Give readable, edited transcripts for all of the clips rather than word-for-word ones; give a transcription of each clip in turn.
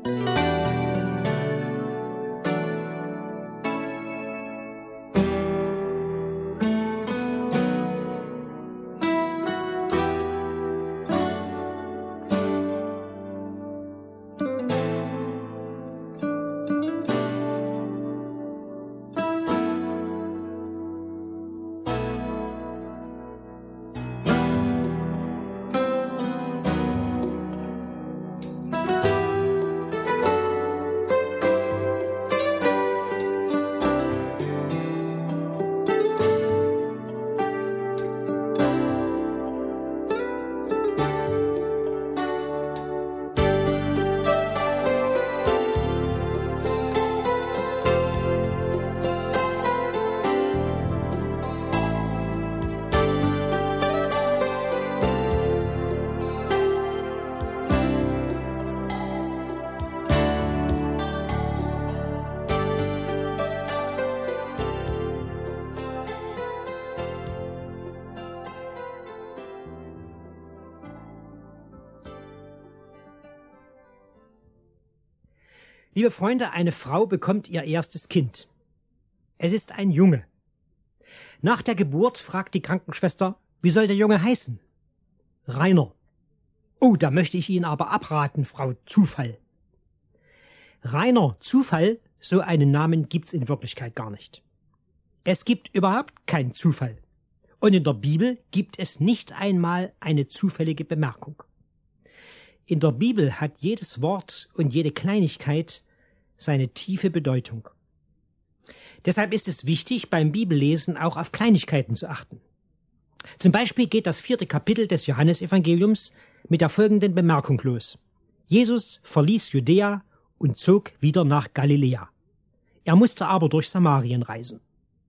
Liebe Freunde, eine Frau bekommt ihr erstes Kind. Es ist ein Junge. Nach der Geburt fragt die Krankenschwester, wie soll der Junge heißen? Rainer. Oh, da möchte ich Ihnen aber abraten, Frau Zufall. Rainer Zufall, so einen Namen gibt's in Wirklichkeit gar nicht. Es gibt überhaupt keinen Zufall. Und in der Bibel gibt es nicht einmal eine zufällige Bemerkung. In der Bibel hat jedes Wort und jede Kleinigkeit seine tiefe Bedeutung. Deshalb ist es wichtig, beim Bibellesen auch auf Kleinigkeiten zu achten. Zum Beispiel geht das 4. Kapitel des Johannesevangeliums mit der folgenden Bemerkung los. Jesus verließ Judäa und zog wieder nach Galiläa. Er musste aber durch Samarien reisen.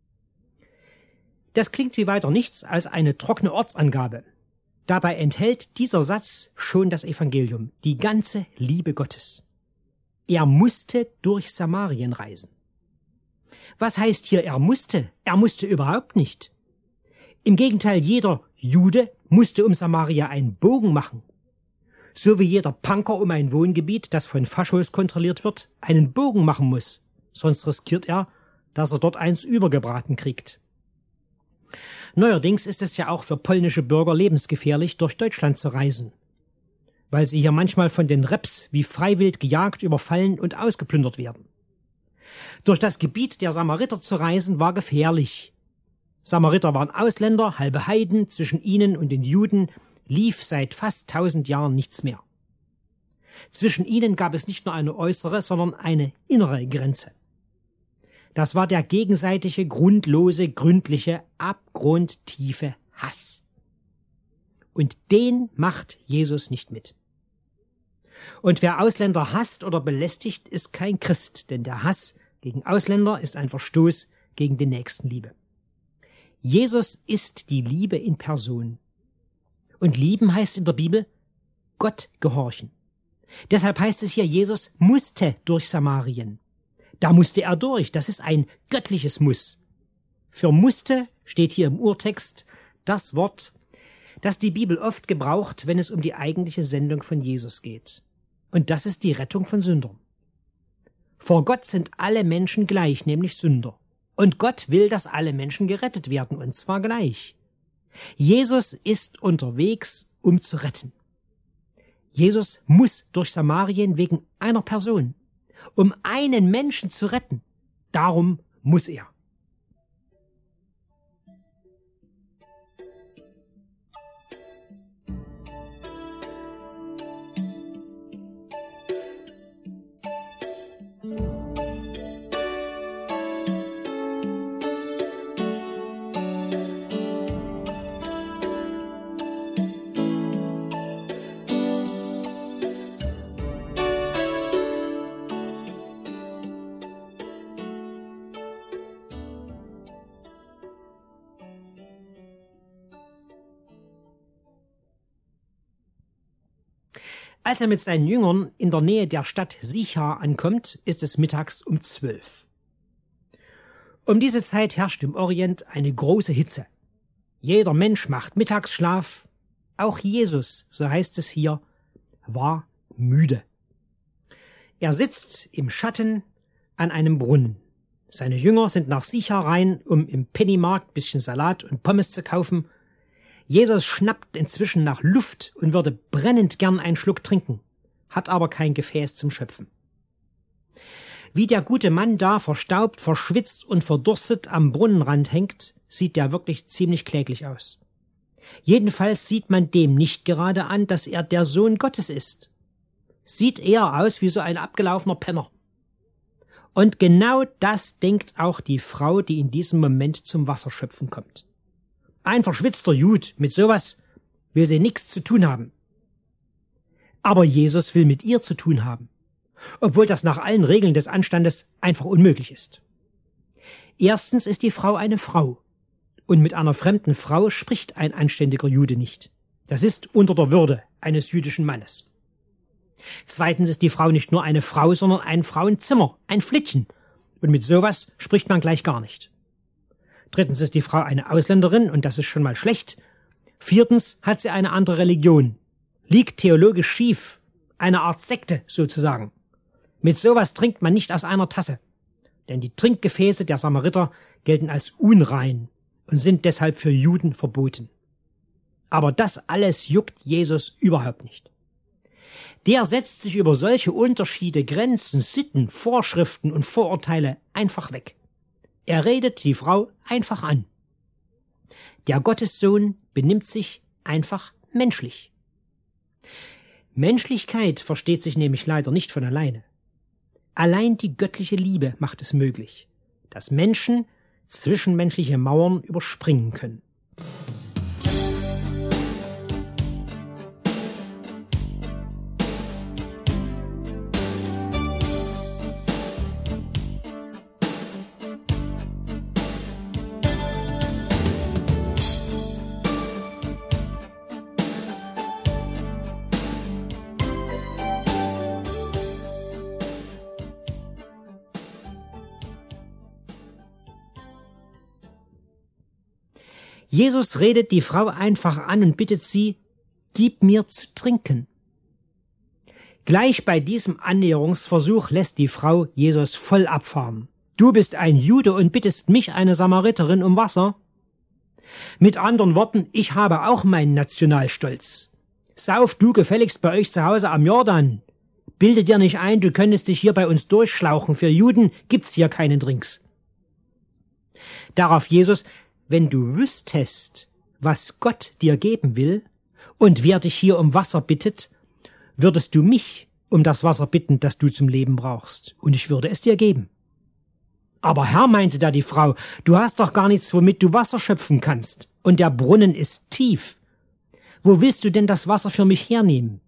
Das klingt wie weiter nichts als eine trockene Ortsangabe. Dabei enthält dieser Satz schon das Evangelium, die ganze Liebe Gottes. Er musste durch Samarien reisen. Was heißt hier, er musste? Er musste überhaupt nicht. Im Gegenteil, jeder Jude musste um Samaria einen Bogen machen. So wie jeder Punker um ein Wohngebiet, das von Faschos kontrolliert wird, einen Bogen machen muss. Sonst riskiert er, dass er dort eins übergebraten kriegt. Neuerdings ist es ja auch für polnische Bürger lebensgefährlich, durch Deutschland zu reisen, weil sie hier manchmal von den Reps wie freiwillig gejagt, überfallen und ausgeplündert werden. Durch das Gebiet der Samariter zu reisen war gefährlich. Samariter waren Ausländer, halbe Heiden, zwischen ihnen und den Juden lief seit fast 1000 Jahren nichts mehr. Zwischen ihnen gab es nicht nur eine äußere, sondern eine innere Grenze. Das war der gegenseitige, grundlose, gründliche, abgrundtiefe Hass. Und den macht Jesus nicht mit. Und wer Ausländer hasst oder belästigt, ist kein Christ, denn der Hass gegen Ausländer ist ein Verstoß gegen die Nächstenliebe. Jesus ist die Liebe in Person. Und lieben heißt in der Bibel Gott gehorchen. Deshalb heißt es hier, Jesus musste durch Samarien. Da musste er durch, das ist ein göttliches Muss. Für musste steht hier im Urtext das Wort, das die Bibel oft gebraucht, wenn es um die eigentliche Sendung von Jesus geht. Und das ist die Rettung von Sündern. Vor Gott sind alle Menschen gleich, nämlich Sünder. Und Gott will, dass alle Menschen gerettet werden, und zwar gleich. Jesus ist unterwegs, um zu retten. Jesus muss durch Samarien wegen einer Person, um einen Menschen zu retten. Darum muss er. Als er mit seinen Jüngern in der Nähe der Stadt Sichar ankommt, ist es mittags um 12. Um diese Zeit herrscht im Orient eine große Hitze. Jeder Mensch macht Mittagsschlaf. Auch Jesus, so heißt es hier, war müde. Er sitzt im Schatten an einem Brunnen. Seine Jünger sind nach Sicha rein, um im Pennymarkt ein bisschen Salat und Pommes zu kaufen. Jesus schnappt inzwischen nach Luft und würde brennend gern einen Schluck trinken, hat aber kein Gefäß zum Schöpfen. Wie der gute Mann da verstaubt, verschwitzt und verdurstet am Brunnenrand hängt, sieht der wirklich ziemlich kläglich aus. Jedenfalls sieht man dem nicht gerade an, dass er der Sohn Gottes ist. Sieht eher aus wie so ein abgelaufener Penner. Und genau das denkt auch die Frau, die in diesem Moment zum Wasserschöpfen kommt. Ein verschwitzter Jud, mit sowas will sie nichts zu tun haben. Aber Jesus will mit ihr zu tun haben, obwohl das nach allen Regeln des Anstandes einfach unmöglich ist. Erstens ist die Frau eine Frau, und mit einer fremden Frau spricht ein anständiger Jude nicht. Das ist unter der Würde eines jüdischen Mannes. Zweitens ist die Frau nicht nur eine Frau, sondern ein Frauenzimmer, ein Flittchen, und mit sowas spricht man gleich gar nicht. Drittens ist die Frau eine Ausländerin, und das ist schon mal schlecht. Viertens hat sie eine andere Religion, liegt theologisch schief, eine Art Sekte sozusagen. Mit sowas trinkt man nicht aus einer Tasse, denn die Trinkgefäße der Samariter gelten als unrein und sind deshalb für Juden verboten. Aber das alles juckt Jesus überhaupt nicht. Der setzt sich über solche Unterschiede, Grenzen, Sitten, Vorschriften und Vorurteile einfach weg. Er redet die Frau einfach an. Der Gottessohn benimmt sich einfach menschlich. Menschlichkeit versteht sich nämlich leider nicht von alleine. Allein die göttliche Liebe macht es möglich, dass Menschen zwischenmenschliche Mauern überspringen können. Jesus redet die Frau einfach an und bittet sie, gib mir zu trinken. Gleich bei diesem Annäherungsversuch lässt die Frau Jesus voll abfahren. Du bist ein Jude und bittest mich, eine Samariterin, um Wasser? Mit anderen Worten, ich habe auch meinen Nationalstolz. Sauf du gefälligst bei euch zu Hause am Jordan. Bilde dir nicht ein, du könntest dich hier bei uns durchschlauchen. Für Juden gibt's hier keine Drinks. Darauf Jesus, wenn du wüsstest, was Gott dir geben will und wer dich hier um Wasser bittet, würdest du mich um das Wasser bitten, das du zum Leben brauchst, und ich würde es dir geben. Aber Herr, meinte da die Frau, du hast doch gar nichts, womit du Wasser schöpfen kannst, und der Brunnen ist tief. Wo willst du denn das Wasser für mich hernehmen?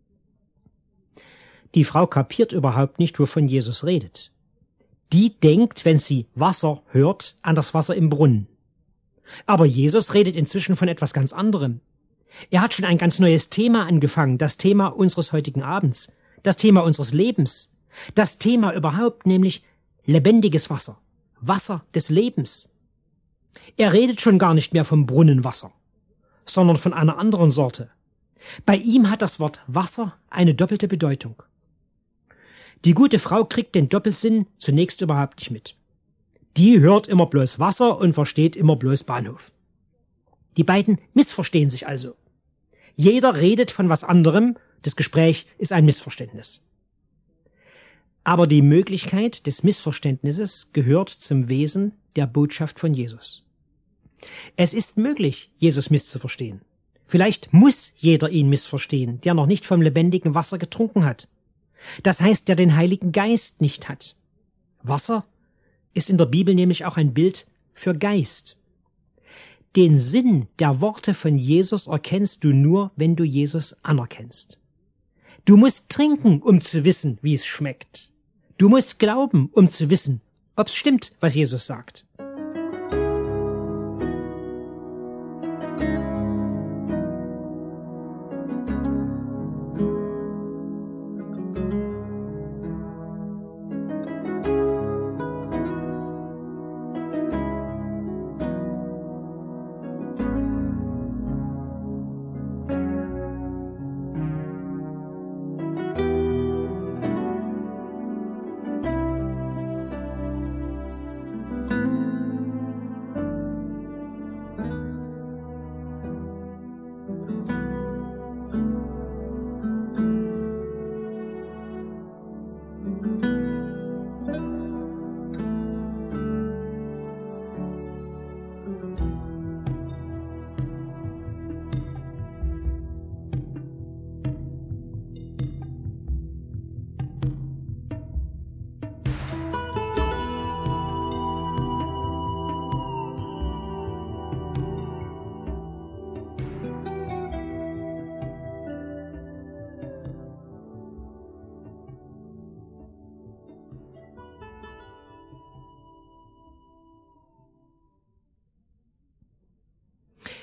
Die Frau kapiert überhaupt nicht, wovon Jesus redet. Die denkt, wenn sie Wasser hört, an das Wasser im Brunnen. Aber Jesus redet inzwischen von etwas ganz anderem. Er hat schon ein ganz neues Thema angefangen, das Thema unseres heutigen Abends, das Thema unseres Lebens, das Thema überhaupt, nämlich lebendiges Wasser, Wasser des Lebens. Er redet schon gar nicht mehr vom Brunnenwasser, sondern von einer anderen Sorte. Bei ihm hat das Wort Wasser eine doppelte Bedeutung. Die gute Frau kriegt den Doppelsinn zunächst überhaupt nicht mit. Die hört immer bloß Wasser und versteht immer bloß Bahnhof. Die beiden missverstehen sich also. Jeder redet von was anderem, das Gespräch ist ein Missverständnis. Aber die Möglichkeit des Missverständnisses gehört zum Wesen der Botschaft von Jesus. Es ist möglich, Jesus misszuverstehen. Vielleicht muss jeder ihn missverstehen, der noch nicht vom lebendigen Wasser getrunken hat. Das heißt, der den Heiligen Geist nicht hat. Wasser ist in der Bibel nämlich auch ein Bild für Geist. Den Sinn der Worte von Jesus erkennst du nur, wenn du Jesus anerkennst. Du musst trinken, um zu wissen, wie es schmeckt. Du musst glauben, um zu wissen, ob es stimmt, was Jesus sagt.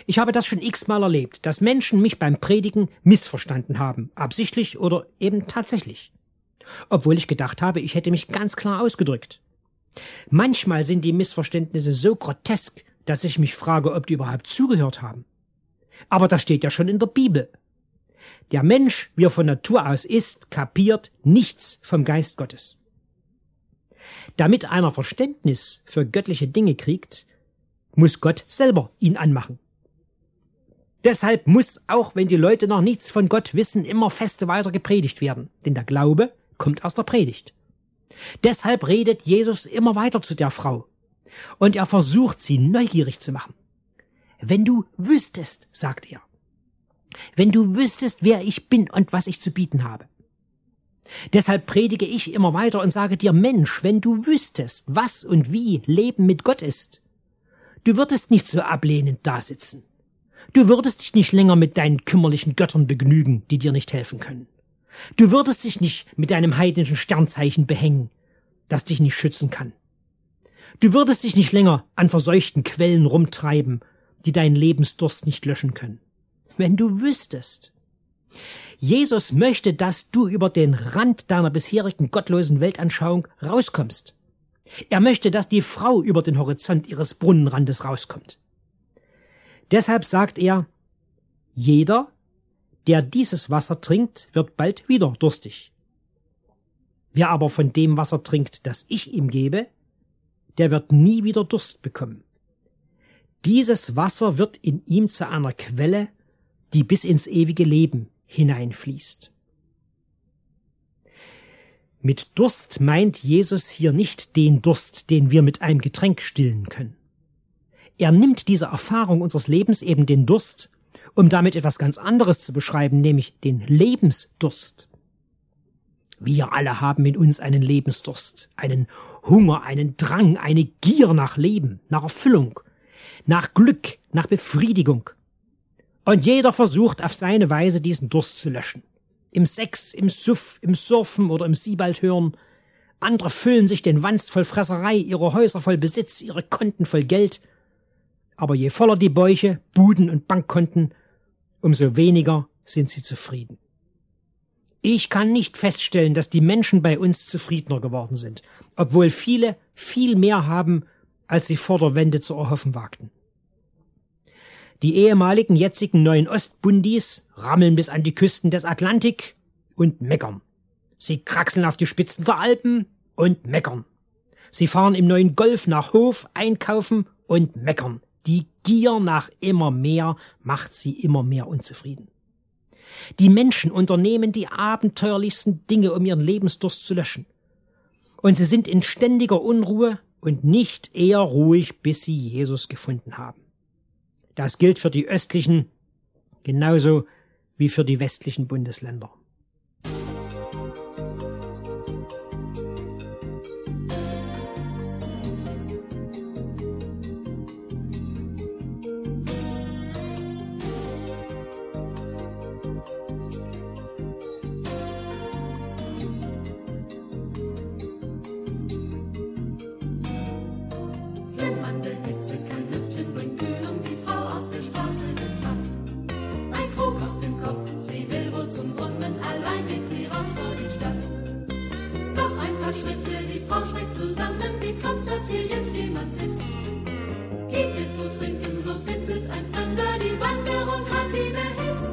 Ich habe das schon x-mal erlebt, dass Menschen mich beim Predigen missverstanden haben, absichtlich oder eben tatsächlich. Obwohl ich gedacht habe, ich hätte mich ganz klar ausgedrückt. Manchmal sind die Missverständnisse so grotesk, dass ich mich frage, ob die überhaupt zugehört haben. Aber das steht ja schon in der Bibel. Der Mensch, wie er von Natur aus ist, kapiert nichts vom Geist Gottes. Damit einer Verständnis für göttliche Dinge kriegt, muss Gott selber ihn anmachen. Deshalb muss, auch wenn die Leute noch nichts von Gott wissen, immer feste weiter gepredigt werden. Denn der Glaube kommt aus der Predigt. Deshalb redet Jesus immer weiter zu der Frau. Und er versucht, sie neugierig zu machen. Wenn du wüsstest, sagt er. Wenn du wüsstest, wer ich bin und was ich zu bieten habe. Deshalb predige ich immer weiter und sage dir, Mensch, wenn du wüsstest, was und wie Leben mit Gott ist, du würdest nicht so ablehnend dasitzen. Du würdest dich nicht länger mit deinen kümmerlichen Göttern begnügen, die dir nicht helfen können. Du würdest dich nicht mit deinem heidnischen Sternzeichen behängen, das dich nicht schützen kann. Du würdest dich nicht länger an verseuchten Quellen rumtreiben, die deinen Lebensdurst nicht löschen können. Wenn du wüsstest. Jesus möchte, dass du über den Rand deiner bisherigen gottlosen Weltanschauung rauskommst. Er möchte, dass die Frau über den Horizont ihres Brunnenrandes rauskommt. Deshalb sagt er, jeder, der dieses Wasser trinkt, wird bald wieder durstig. Wer aber von dem Wasser trinkt, das ich ihm gebe, der wird nie wieder Durst bekommen. Dieses Wasser wird in ihm zu einer Quelle, die bis ins ewige Leben hineinfließt. Mit Durst meint Jesus hier nicht den Durst, den wir mit einem Getränk stillen können. Er nimmt diese Erfahrung unseres Lebens, eben den Durst, um damit etwas ganz anderes zu beschreiben, nämlich den Lebensdurst. Wir alle haben in uns einen Lebensdurst, einen Hunger, einen Drang, eine Gier nach Leben, nach Erfüllung, nach Glück, nach Befriedigung. Und jeder versucht auf seine Weise, diesen Durst zu löschen. Im Sex, im Suff, im Surfen oder im Siebald hören. Andere füllen sich den Wanst voll Fresserei, ihre Häuser voll Besitz, ihre Konten voll Geld. Aber je voller die Bäuche, Buden und Bankkonten, umso weniger sind sie zufrieden. Ich kann nicht feststellen, dass die Menschen bei uns zufriedener geworden sind, obwohl viele viel mehr haben, als sie vor der Wende zu erhoffen wagten. Die ehemaligen, jetzigen neuen Ostbundis rammeln bis an die Küsten des Atlantik und meckern. Sie kraxeln auf die Spitzen der Alpen und meckern. Sie fahren im neuen Golf nach Hof, einkaufen und meckern. Die Gier nach immer mehr macht sie immer mehr unzufrieden. Die Menschen unternehmen die abenteuerlichsten Dinge, um ihren Lebensdurst zu löschen. Und sie sind in ständiger Unruhe und nicht eher ruhig, bis sie Jesus gefunden haben. Das gilt für die östlichen genauso wie für die westlichen Bundesländer. Schritte, die Frau schreckt zusammen. Wie kommt's, dass hier jetzt jemand sitzt? Gib dir zu trinken, so bittet ein Fremder. Die Wanderung hat ihn erhitzt.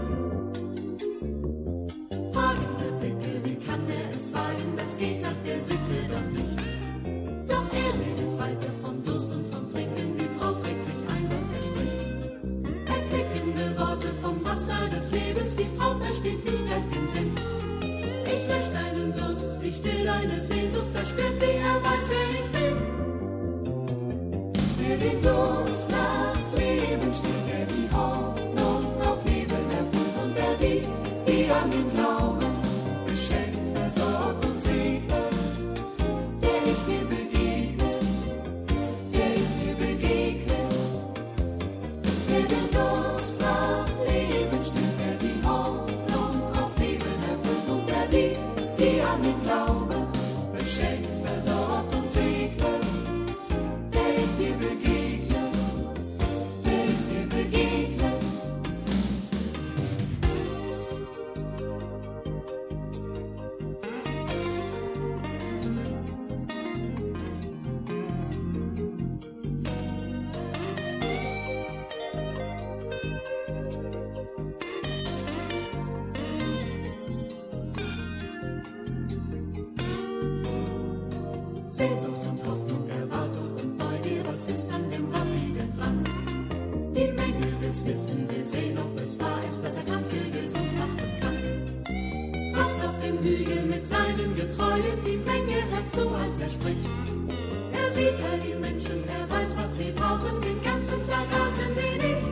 Fragende Blicke, wie kann er es wagen? Das geht nach der Sitte doch nicht. Doch er redet weiter vom Durst und vom Trinken. Die Frau prägt sich ein, was er spricht. Erquickende Worte vom Wasser des Lebens. Die Frau versteht nicht gleich den Sinn. Ich lösch deinen Durst, ich still deine Sehnsucht, da spürt sie, er weiß, wer ich bin. Wer den Durst nach Leben stillt, der die Hoffnung auf Leben erfüllt und der die an ihn glauben, beschenkt, versorgt und segnet, der ist dir begegnet, der ist dir begegnet. Wer den Durst nach Leben stillt, der die Hoffnung auf Leben erfüllt und der die an ihn glauben, beschenkt, versorgt und segnet, der ist dir begegnet. Sehnsucht und Hoffnung, Erwartung und Neugier, was ist an dem Rabbi dran? Die Menge will's wissen, will sehen, ob es wahr ist, dass er Kranke gesund machen kann. Rast auf dem Hügel mit seinen Getreuen, die Menge hört zu, als er spricht. Er sieht all die Menschen, er weiß, was sie brauchen, den ganzen Tag aßen sie nicht.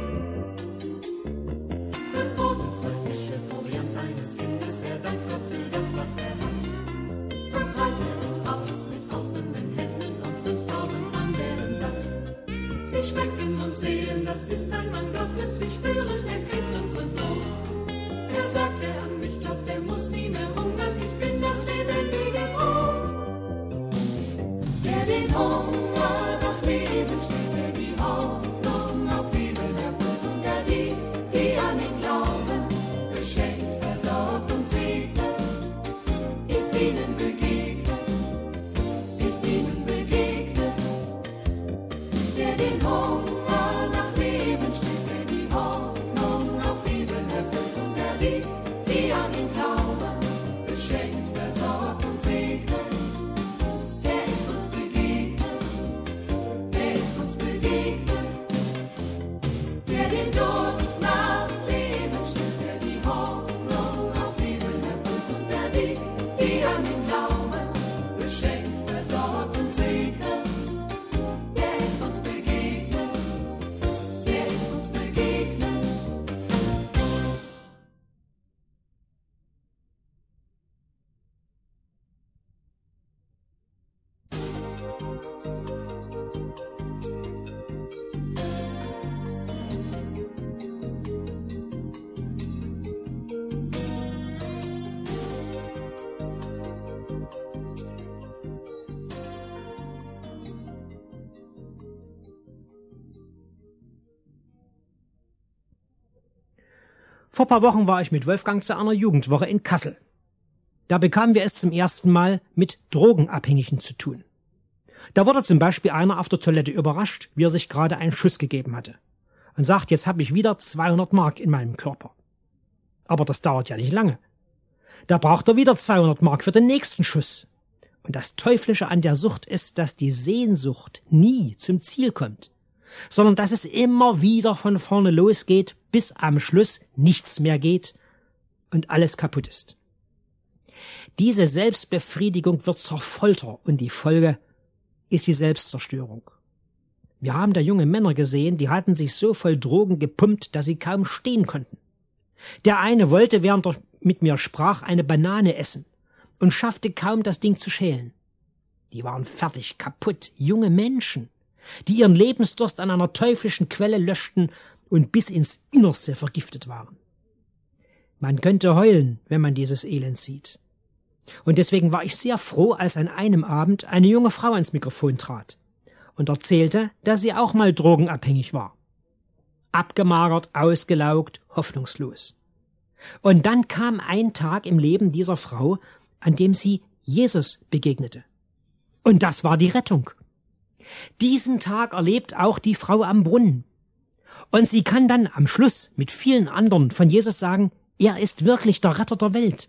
5 Brote, 2 Fische, Proviant eines Kindes, er dankt Gott für das, was er hat. Dann teilt er es aus mit offenen Händen und 5000 Mann werden satt. Sie schmecken und sehen, das ist ein Mann Gottes, sie spüren, er kennt unseren Not. Er sagt, wer an mich glaubt, der muss nie mehr hungern, ich bin das lebendige Brot. Der den Hunger nach Leben stillt, der die Hoffnung auf Leben erfüllt und der die an ihn glauben, beschenkt, versorgt und segnet, ist ihnen begegnet, ist ihnen begegnet. Der den Hunger nach Leben stillt, der die Hoffnung auf Leben erfüllt und der die an ihn glauben, beschenkt, versorgt und segnet, der ist uns begegnet, der ist uns begegnet. Der den Durst nach Leben stillt, der die Hoffnung auf Leben erfüllt und der die an ihn glauben, beschenkt, versorgt und segnet, der ist uns begegnet, der ist uns begegnet. Vor ein paar Wochen war ich mit Wolfgang zu einer Jugendwoche in Kassel. Da bekamen wir es zum ersten Mal mit Drogenabhängigen zu tun. Da wurde zum Beispiel einer auf der Toilette überrascht, wie er sich gerade einen Schuss gegeben hatte. Und sagt, jetzt habe ich wieder 200 Mark in meinem Körper. Aber das dauert ja nicht lange. Da braucht er wieder 200 Mark für den nächsten Schuss. Und das Teuflische an der Sucht ist, dass die Sehnsucht nie zum Ziel kommt, sondern dass es immer wieder von vorne losgeht, bis am Schluss nichts mehr geht und alles kaputt ist. Diese Selbstbefriedigung wird zur Folter und die Folge ist die Selbstzerstörung. Wir haben da junge Männer gesehen, die hatten sich so voll Drogen gepumpt, dass sie kaum stehen konnten. Der eine wollte, während er mit mir sprach, eine Banane essen und schaffte kaum, das Ding zu schälen. Die waren fertig, kaputt, junge Menschen, die ihren Lebensdurst an einer teuflischen Quelle löschten und bis ins Innerste vergiftet waren. Man könnte heulen, wenn man dieses Elend sieht. Und deswegen war ich sehr froh, als an einem Abend eine junge Frau ans Mikrofon trat und erzählte, dass sie auch mal drogenabhängig war. Abgemagert, ausgelaugt, hoffnungslos. Und dann kam ein Tag im Leben dieser Frau, an dem sie Jesus begegnete. Und das war die Rettung. Diesen Tag erlebt auch die Frau am Brunnen. Und sie kann dann am Schluss mit vielen anderen von Jesus sagen, er ist wirklich der Retter der Welt.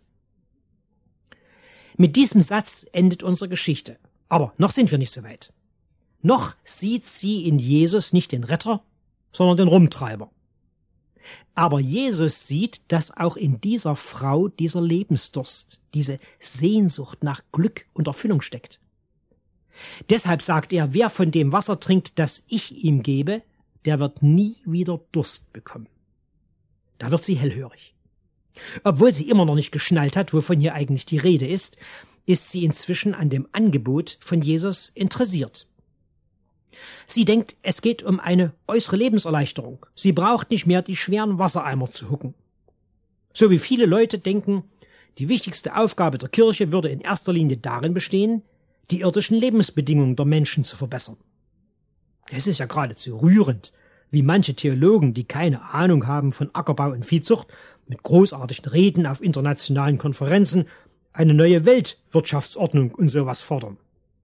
Mit diesem Satz endet unsere Geschichte. Aber noch sind wir nicht so weit. Noch sieht sie in Jesus nicht den Retter, sondern den Rumtreiber. Aber Jesus sieht, dass auch in dieser Frau dieser Lebensdurst, diese Sehnsucht nach Glück und Erfüllung steckt. Deshalb sagt er, wer von dem Wasser trinkt, das ich ihm gebe, der wird nie wieder Durst bekommen. Da wird sie hellhörig. Obwohl sie immer noch nicht geschnallt hat, wovon hier eigentlich die Rede ist sie inzwischen an dem Angebot von Jesus interessiert. Sie denkt, es geht um eine äußere Lebenserleichterung. Sie braucht nicht mehr die schweren Wassereimer zu hucken. So wie viele Leute denken, die wichtigste Aufgabe der Kirche würde in erster Linie darin bestehen, die irdischen Lebensbedingungen der Menschen zu verbessern. Es ist ja geradezu rührend, wie manche Theologen, die keine Ahnung haben von Ackerbau und Viehzucht, mit großartigen Reden auf internationalen Konferenzen eine neue Weltwirtschaftsordnung und sowas fordern.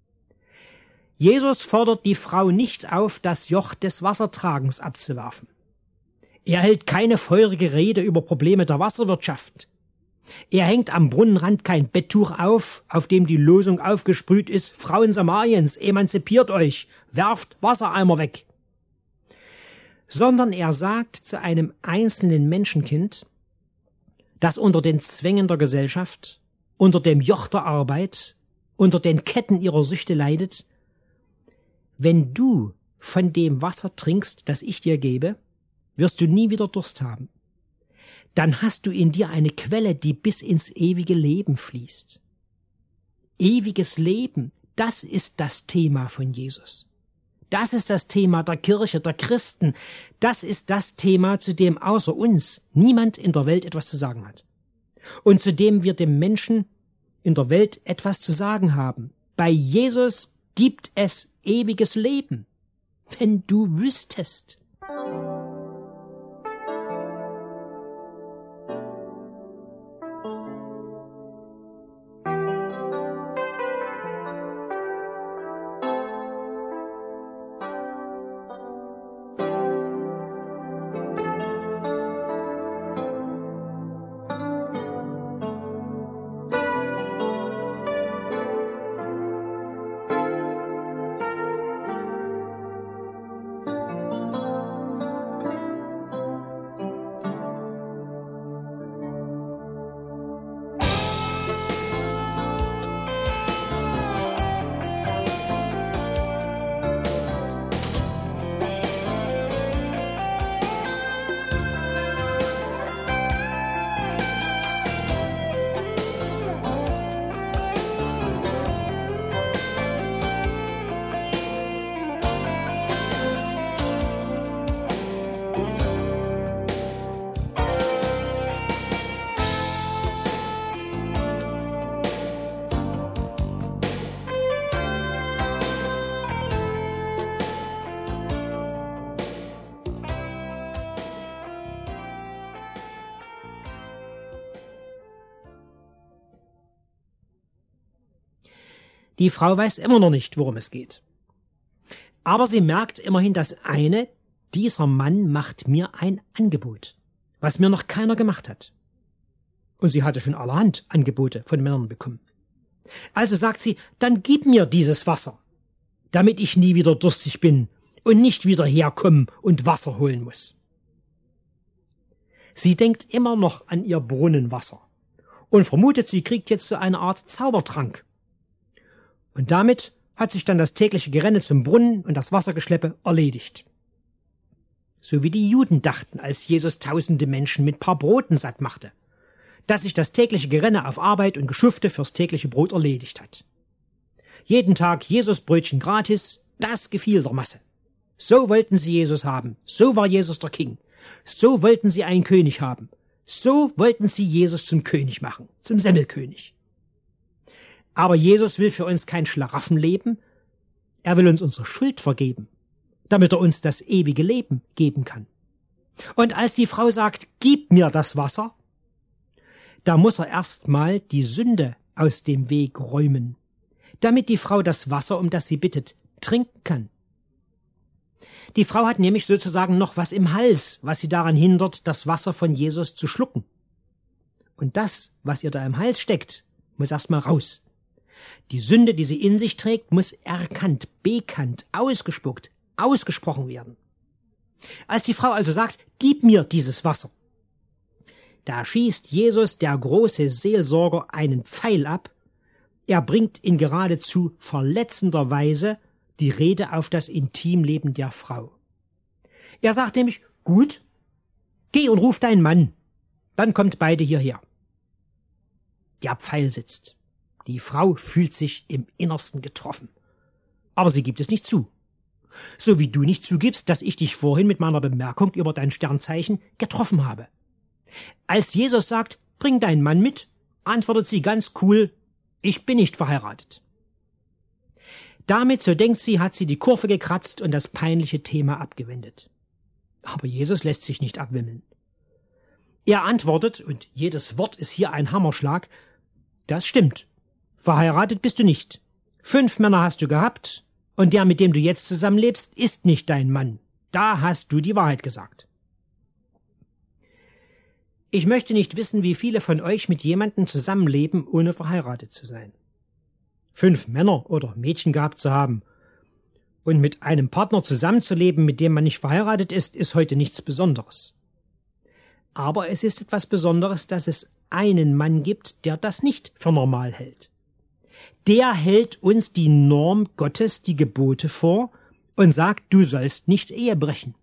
Jesus fordert die Frau nicht auf, das Joch des Wassertragens abzuwerfen. Er hält keine feurige Rede über Probleme der Wasserwirtschaft. Er hängt am Brunnenrand kein Betttuch auf dem die Losung aufgesprüht ist: Frauen Samariens, emanzipiert euch, werft Wassereimer weg. Sondern er sagt zu einem einzelnen Menschenkind, das unter den Zwängen der Gesellschaft, unter dem Joch der Arbeit, unter den Ketten ihrer Süchte leidet: Wenn du von dem Wasser trinkst, das ich dir gebe, wirst du nie wieder Durst haben. Dann hast du in dir eine Quelle, die bis ins ewige Leben fließt. Ewiges Leben, das ist das Thema von Jesus. Das ist das Thema der Kirche, der Christen. Das ist das Thema, zu dem außer uns niemand in der Welt etwas zu sagen hat. Und zu dem wir dem Menschen in der Welt etwas zu sagen haben. Bei Jesus gibt es ewiges Leben. Wenn du wüsstest. Die Frau weiß immer noch nicht, worum es geht. Aber sie merkt immerhin das eine: Dieser Mann macht mir ein Angebot, was mir noch keiner gemacht hat. Und sie hatte schon allerhand Angebote von Männern bekommen. Also sagt sie: Dann gib mir dieses Wasser, damit ich nie wieder durstig bin und nicht wieder herkommen und Wasser holen muss. Sie denkt immer noch an ihr Brunnenwasser und vermutet, sie kriegt jetzt so eine Art Zaubertrank. Und damit hat sich dann das tägliche Gerenne zum Brunnen und das Wassergeschleppe erledigt. So wie die Juden dachten, als Jesus tausende Menschen mit paar Broten satt machte, dass sich das tägliche Gerenne auf Arbeit und Geschufte fürs tägliche Brot erledigt hat. Jeden Tag Jesusbrötchen gratis, das gefiel der Masse. So wollten sie Jesus haben, so war Jesus der King. So wollten sie einen König haben, so wollten sie Jesus zum König machen, zum Semmelkönig. Aber Jesus will für uns kein Schlaraffenleben, er will uns unsere Schuld vergeben, damit er uns das ewige Leben geben kann. Und als die Frau sagt: Gib mir das Wasser, da muss er erstmal die Sünde aus dem Weg räumen, damit die Frau das Wasser, um das sie bittet, trinken kann. Die Frau hat nämlich sozusagen noch was im Hals, was sie daran hindert, das Wasser von Jesus zu schlucken. Und das, was ihr da im Hals steckt, muss erstmal raus. Die Sünde, die sie in sich trägt, muss erkannt, bekannt, ausgespuckt, ausgesprochen werden. Als die Frau also sagt: Gib mir dieses Wasser, da schießt Jesus, der große Seelsorger, einen Pfeil ab. Er bringt in geradezu verletzender Weise die Rede auf das Intimleben der Frau. Er sagt nämlich: Gut, geh und ruf deinen Mann, dann kommt beide hierher. Der Pfeil sitzt. Die Frau fühlt sich im Innersten getroffen. Aber sie gibt es nicht zu. So wie du nicht zugibst, dass ich dich vorhin mit meiner Bemerkung über dein Sternzeichen getroffen habe. Als Jesus sagt: Bring deinen Mann mit, antwortet sie ganz cool: Ich bin nicht verheiratet. Damit, so denkt sie, hat sie die Kurve gekratzt und das peinliche Thema abgewendet. Aber Jesus lässt sich nicht abwimmeln. Er antwortet, und jedes Wort ist hier ein Hammerschlag: Das stimmt. Verheiratet bist du nicht. 5 Männer hast du gehabt, und der, mit dem du jetzt zusammenlebst, ist nicht dein Mann. Da hast du die Wahrheit gesagt. Ich möchte nicht wissen, wie viele von euch mit jemandem zusammenleben, ohne verheiratet zu sein. 5 Männer oder Mädchen gehabt zu haben und mit einem Partner zusammenzuleben, mit dem man nicht verheiratet ist, ist heute nichts Besonderes. Aber es ist etwas Besonderes, dass es einen Mann gibt, der das nicht für normal hält. Der hält uns die Norm Gottes, die Gebote vor und sagt, du sollst nicht Ehe brechen.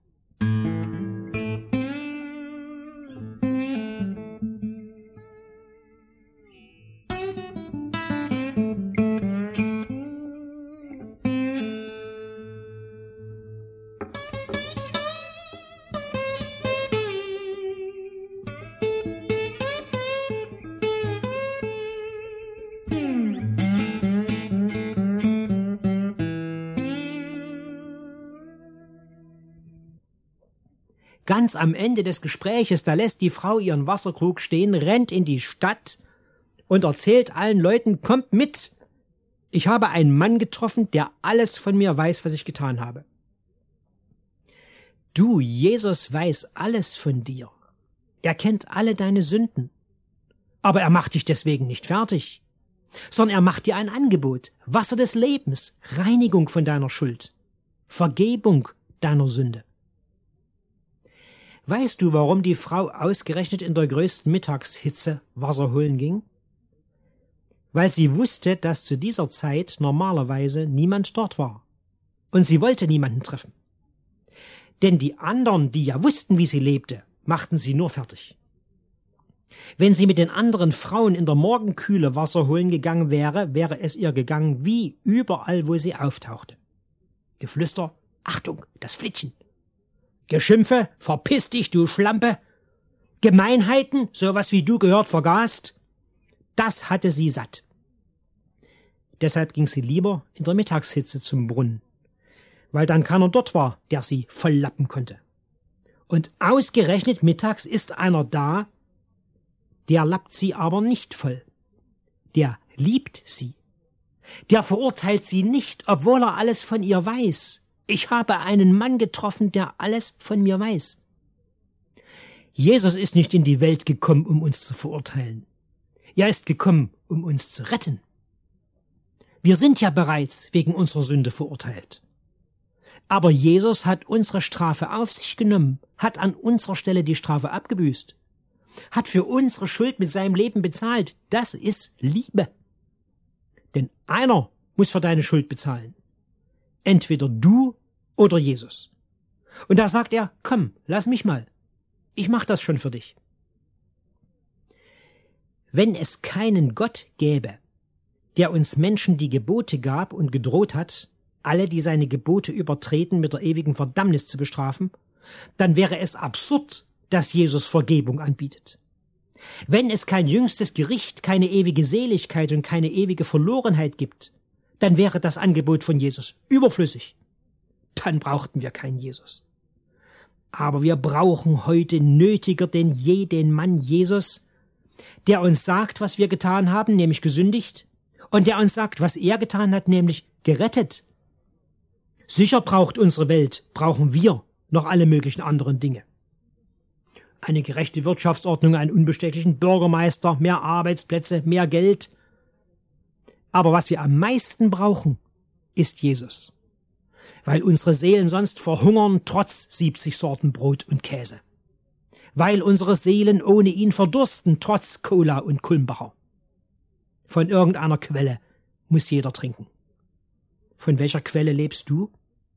Ganz am Ende des Gespräches, da lässt die Frau ihren Wasserkrug stehen, rennt in die Stadt und erzählt allen Leuten, kommt mit. Ich habe einen Mann getroffen, der alles von mir weiß, was ich getan habe. Du, Jesus weiß alles von dir. Er kennt alle deine Sünden. Aber er macht dich deswegen nicht fertig, sondern er macht dir ein Angebot. Wasser des Lebens, Reinigung von deiner Schuld, Vergebung deiner Sünde. Weißt du, warum die Frau ausgerechnet in der größten Mittagshitze Wasser holen ging? Weil sie wusste, dass zu dieser Zeit normalerweise niemand dort war. Und sie wollte niemanden treffen. Denn die anderen, die ja wussten, wie sie lebte, machten sie nur fertig. Wenn sie mit den anderen Frauen in der Morgenkühle Wasser holen gegangen wäre, wäre es ihr gegangen wie überall, wo sie auftauchte. Geflüster, Achtung, das Flittchen. Geschimpfe, verpiss dich, du Schlampe. Gemeinheiten, sowas wie du gehört vergast. Das hatte sie satt. Deshalb ging sie lieber in der Mittagshitze zum Brunnen, weil dann keiner dort war, der sie volllappen konnte. Und ausgerechnet mittags ist einer da, der lappt sie aber nicht voll. Der liebt sie. Der verurteilt sie nicht, obwohl er alles von ihr weiß. Ich habe einen Mann getroffen, der alles von mir weiß. Jesus ist nicht in die Welt gekommen, um uns zu verurteilen. Er ist gekommen, um uns zu retten. Wir sind ja bereits wegen unserer Sünde verurteilt. Aber Jesus hat unsere Strafe auf sich genommen, hat an unserer Stelle die Strafe abgebüßt, hat für unsere Schuld mit seinem Leben bezahlt. Das ist Liebe. Denn einer muss für deine Schuld bezahlen. Entweder du oder Jesus. Und da sagt er, komm, lass mich mal. Ich mach das schon für dich. Wenn es keinen Gott gäbe, der uns Menschen die Gebote gab und gedroht hat, alle, die seine Gebote übertreten, mit der ewigen Verdammnis zu bestrafen, dann wäre es absurd, dass Jesus Vergebung anbietet. Wenn es kein jüngstes Gericht, keine ewige Seligkeit und keine ewige Verlorenheit gibt, dann wäre das Angebot von Jesus überflüssig. Dann brauchten wir keinen Jesus. Aber wir brauchen heute nötiger denn je den Mann Jesus, der uns sagt, was wir getan haben, nämlich gesündigt, und der uns sagt, was er getan hat, nämlich gerettet. Sicher braucht unsere Welt, brauchen wir noch alle möglichen anderen Dinge. Eine gerechte Wirtschaftsordnung, einen unbestechlichen Bürgermeister, mehr Arbeitsplätze, mehr Geld. Aber was wir am meisten brauchen, ist Jesus. Weil unsere Seelen sonst verhungern, trotz 70 Sorten Brot und Käse. Weil unsere Seelen ohne ihn verdursten, trotz Cola und Kulmbacher. Von irgendeiner Quelle muss jeder trinken. Von welcher Quelle lebst du?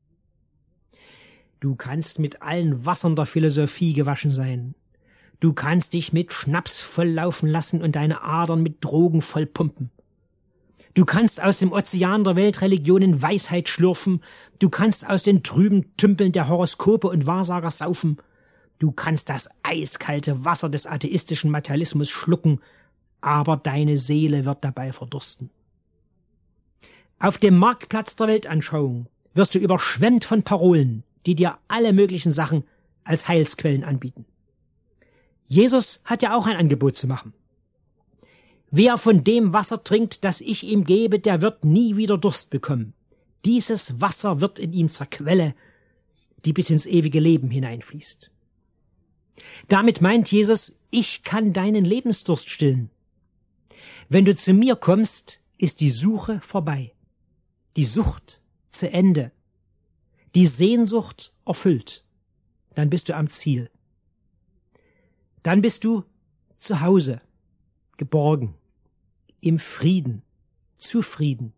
Du kannst mit allen Wassern der Philosophie gewaschen sein. Du kannst dich mit Schnaps volllaufen lassen und deine Adern mit Drogen vollpumpen. Du kannst aus dem Ozean der Weltreligionen Weisheit schlürfen. Du kannst aus den trüben Tümpeln der Horoskope und Wahrsager saufen. Du kannst das eiskalte Wasser des atheistischen Materialismus schlucken, aber deine Seele wird dabei verdursten. Auf dem Marktplatz der Weltanschauung wirst du überschwemmt von Parolen, die dir alle möglichen Sachen als Heilsquellen anbieten. Jesus hat ja auch ein Angebot zu machen. Wer von dem Wasser trinkt, das ich ihm gebe, der wird nie wieder Durst bekommen. Dieses Wasser wird in ihm zur Quelle, die bis ins ewige Leben hineinfließt. Damit meint Jesus, ich kann deinen Lebensdurst stillen. Wenn du zu mir kommst, ist die Suche vorbei, die Sucht zu Ende, die Sehnsucht erfüllt. Dann bist du am Ziel. Dann bist du zu Hause, geborgen, im Frieden, zufrieden.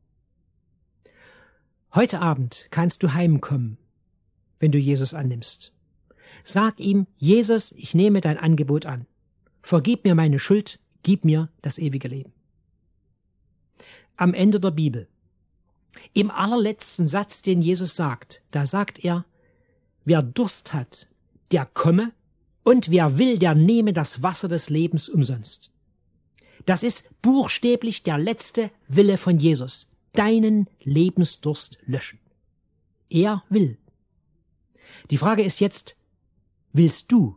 Heute Abend kannst du heimkommen, wenn du Jesus annimmst. Sag ihm, Jesus, ich nehme dein Angebot an. Vergib mir meine Schuld, gib mir das ewige Leben. Am Ende der Bibel, im allerletzten Satz, den Jesus sagt, da sagt er, wer Durst hat, der komme, und wer will, der nehme das Wasser des Lebens umsonst. Das ist buchstäblich der letzte Wille von Jesus, deinen Lebensdurst löschen. Er will. Die Frage ist jetzt, willst du?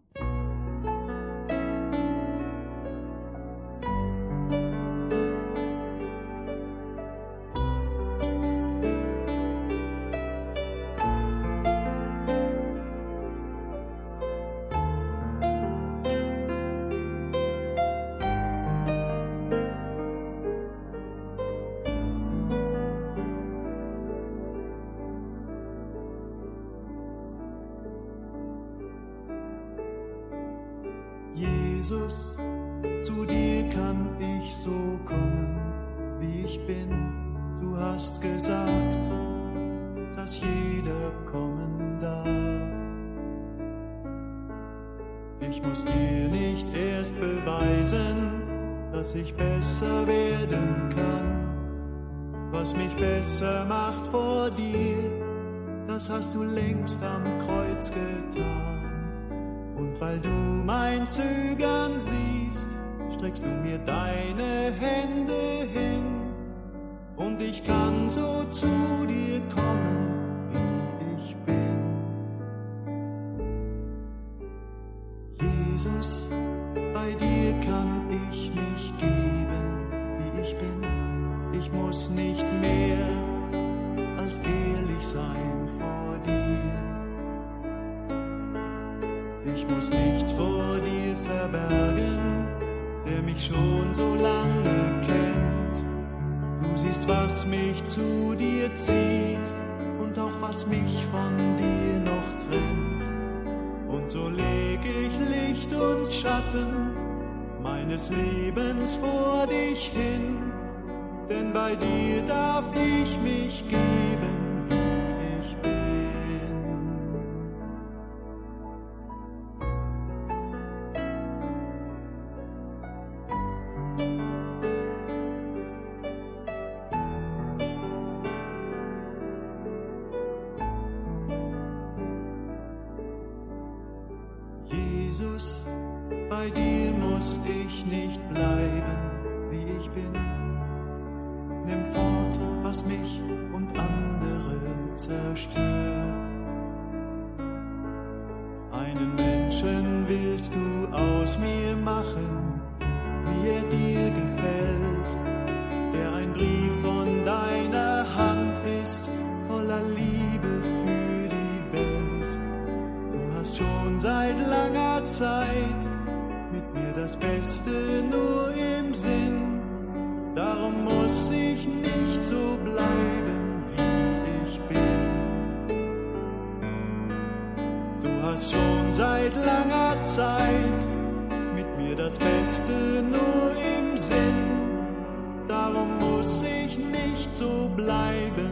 Jesus, zu dir kann ich so kommen, wie ich bin. Du hast gesagt, dass jeder kommen darf. Ich muss dir nicht erst beweisen, dass ich besser werden kann. Was mich besser macht vor dir, das hast du längst am Kreuz getan. Und weil du mein Zögern siehst, streckst du mir deine Hände hin. Und ich kann so zu dir kommen, wie ich bin. Jesus, bei dir kann ich mich geben, wie ich bin. Ich muss nicht mehr als ehrlich sein vor dir. Ich muss nichts vor dir verbergen, der mich schon so lange kennt. Du siehst, was mich zu dir zieht und auch was mich von dir noch trennt. Und so leg ich Licht und Schatten meines Lebens vor dich hin, denn bei dir darf ich mich geben, wie ich bin. Jesus, bei dir muss ich nicht bleiben, wie ich bin. Nimm fort, was mich und andere zerstört. Einen Menschen willst du aus mir machen, wie er dir gefällt, der ein Brief von deiner Hand ist, voller Liebe für die Welt. Du hast schon seit langer Zeit mit mir das Beste nur im Sinn. Darum muss ich nicht so bleiben, wie ich bin. Du hast schon seit langer Zeit mit mir das Beste nur im Sinn. Darum muss ich nicht so bleiben,